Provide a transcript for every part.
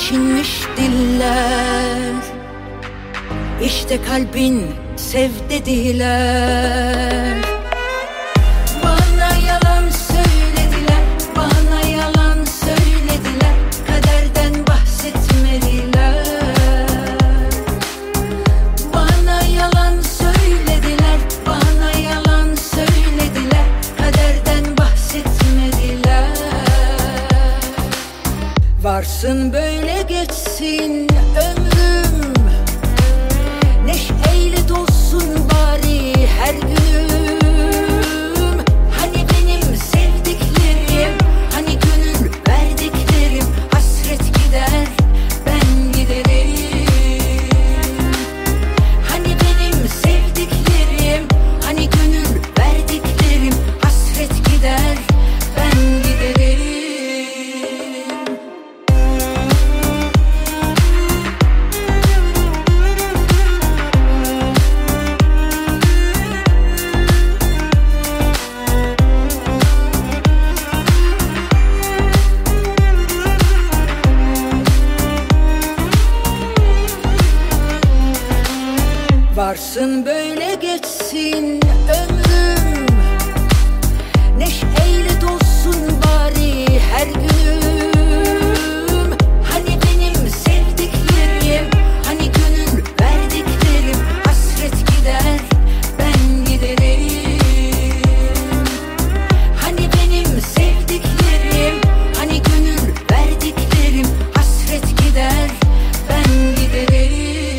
incinmiş diller. İşte kalbin sev dediler. Bana yalan söylediler, bana yalan söylediler, kaderden bahsetmediler. Bana yalan söylediler, bana yalan söylediler, kaderden bahsetmediler. Varsın böyle geçsin ömrüm, neşeyle dolsun bari her günüm. Hani benim sevdiklerim, hani gönül verdiklerim, hasret gider ben giderim. Hani benim sevdiklerim, hani gönül verdiklerim, hasret gider ben giderim. Varsın böyle geçsin ömrüm, neşeyle dolsun bari her günüm. Hani benim sevdiklerim, hani gönül verdiklerim, hasret gider ben giderim. Hani benim sevdiklerim, hani gönül verdiklerim, hasret gider ben giderim.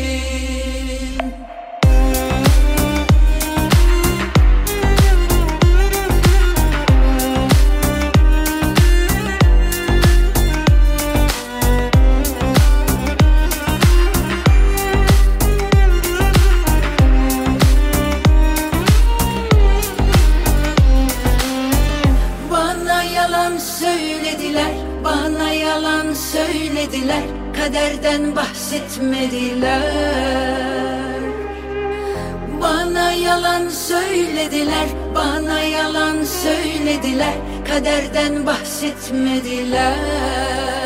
Bana yalan söylediler, bana yalan söylediler, kaderden bahsetmediler. Bana yalan söylediler, bana yalan söylediler, kaderden bahsetmediler.